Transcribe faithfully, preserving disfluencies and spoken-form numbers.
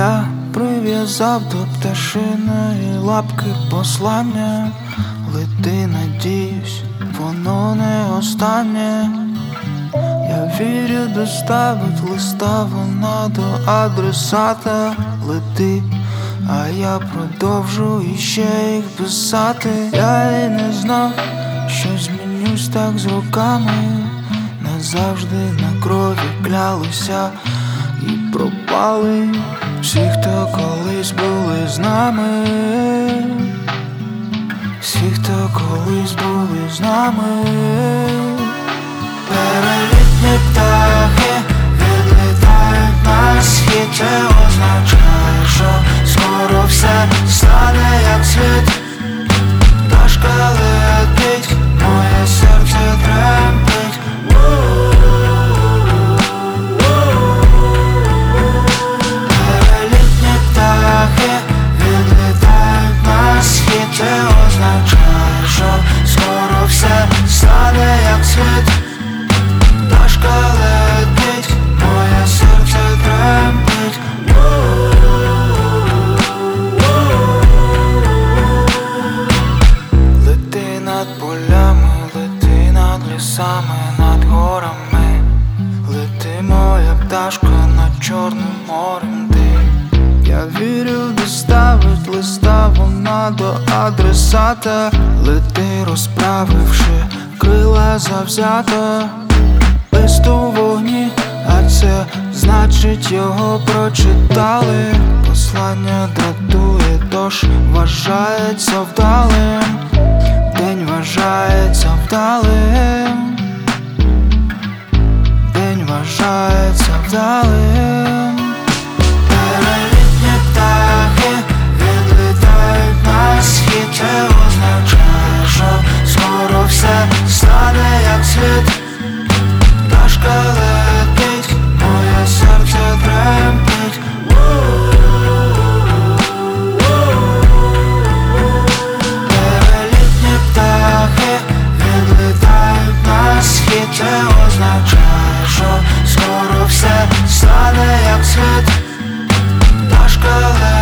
Я прив'язав до пташиної лапки послання. Лети, надіюсь, воно не останнє. Я вірю, доставить листа вона до адресата. Лети, а я продовжу іще їх писати. Я і не знав, що змінюсь так з роками. Назавжди на крові клялися і пропали всі, хто колись були з нами. Всі, хто колись були з нами. Перелітні птахи відлітають на схід. Це означає, що скоро все стане як світ. Пташка летить, моє серце тремтить. Перелітні птахи відлітають на схід. Це означає, що скоро все стане як світ. Пташка летить, моє серце тремтить. Лети над полями, лети над лісами, над горами. Лети, моя пташка, над Чорним морем ти. Я вірю, доставить листа вона до адресата. Лети, розправивши крила завзято. Лист у вогні, а це значить його прочитали. Послання дратує, тож вважається вдалим. День вважається вдалим. День вважається вдалим. Перелітні птахи відлітають на схід. Це означає, що скоро все стане як світ. Пташка летить, моє серце тремтить. Перелітні птахи відлітають на схід. Це означає, що скоро все стане як світ. Пташка летить.